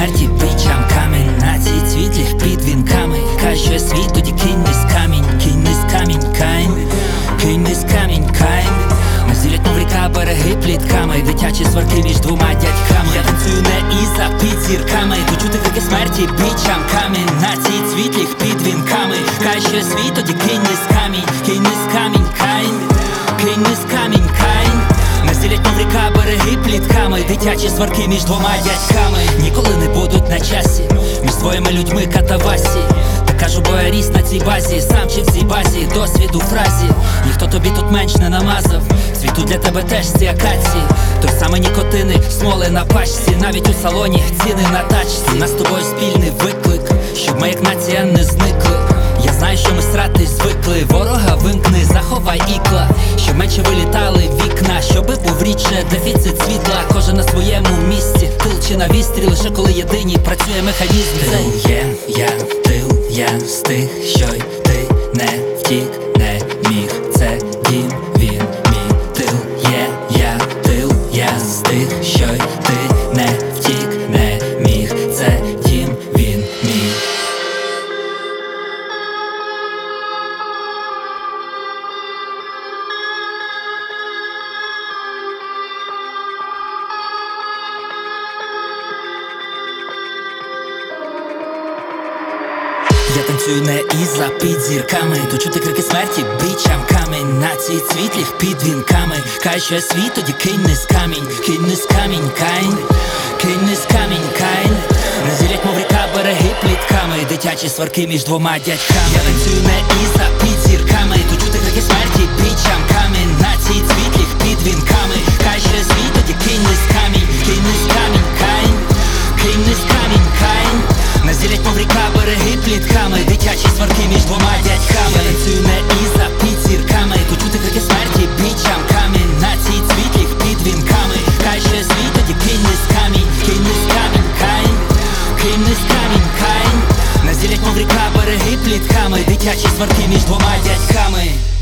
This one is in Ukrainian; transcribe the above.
смерті бичам камінь. Нації цвітлих під вінками. Хай що є світ, тоді кинь низ камінь. Кинь низ камінь, Каїн. Кинь низ камінь, Каїн. Ми зілять мов ріка береги плітками. Дитячі сварки між двома дядьками. Я танцюю не іза під зірками. Тут чути крики смерті бичам камінь. Нації цвітлих під вінками. Хай що є світ, тоді кинь низ камінь. Кинь низ камінь, Каїн. Кинь низ камінь, Каїн. Нас ділять мов ріка береги плітками. Дитячі сварки між двома дядьками ніколи не будуть на часі. Між твоїми людьми катавасі. Та кажу, бо я ріс на цій базі. Сам чи в цій базі, досвіду фразі. Ніхто тобі тут менш не намазав. Світу для тебе теж ці акації. Той самий нікотини, смоли на пачці. Навіть у салоні ціни на тачці. Нас з тобою спільний виклик, щоб ми як нація не зникли. Я знаю, що ми страти звикли. Ворога вимкни, заховай ікла. Щоб менше вилітали вікна, щоби був рідше дефіцит світла. Кожен на своєму місці, тил чи на вістрі. Лише коли єдині працює механізм. Тил є, я, тил, я з тих, що й ти не втік, не міг. Це дім, він мій. Тил є, я, тил, я з тих, що й ти не втік, не міг. Це дім, він мій. Я танцюю не іза під зірками. Тут чути крики смерті бичам камінь. Нації цвітлих під вінками. Хай що є світ, тоді кинь низ камінь. Кинь низ камінь, Каїн. Кинь низ камінь, Каїн. Розділять мов ріка береги плітками. Дитячі сварки між двома дядьками. Я танцюю не іза під зірками. Тут чути крики смерті бичам камінь. Нації цвітлих під вінками. Хай що є світ, тоді кинь низ камінь. Кинь низ камінь, Каїн. Кинь низ камінь, Каїн. Нас ділять мов ріка береги плітками. Дитячі сварки між двома дядьками. Я танцюю не іза під зірками. Тут чути крики смерті бичам камінь. Нації цвітлих під вінками. Хай що є світ, тоді кинь низ камінь. Кинь низ камінь, Каїн. Кинь низ камінь, Каїн. Нас ділять мов ріка береги плітками. Дитячі сварки між двома дядьками.